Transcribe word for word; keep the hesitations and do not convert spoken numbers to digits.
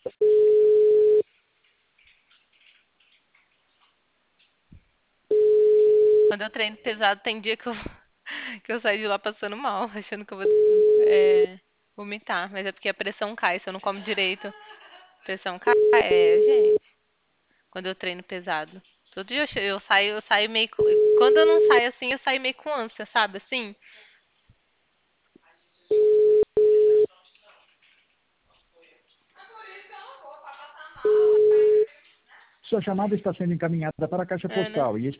Quando eu treino pesado, tem dia que eu, que eu saio de lá passando mal, achando que eu vou é, vomitar. Mas é porque a pressão cai, se eu não como direito, a pressão cai. É, gente, quando eu treino pesado. Todo dia eu, che- eu saio, eu saio meio. com- Quando eu não saio assim, eu saio meio com ânsia, sabe? Assim. Sua chamada está sendo encaminhada para a caixa É, né? postal e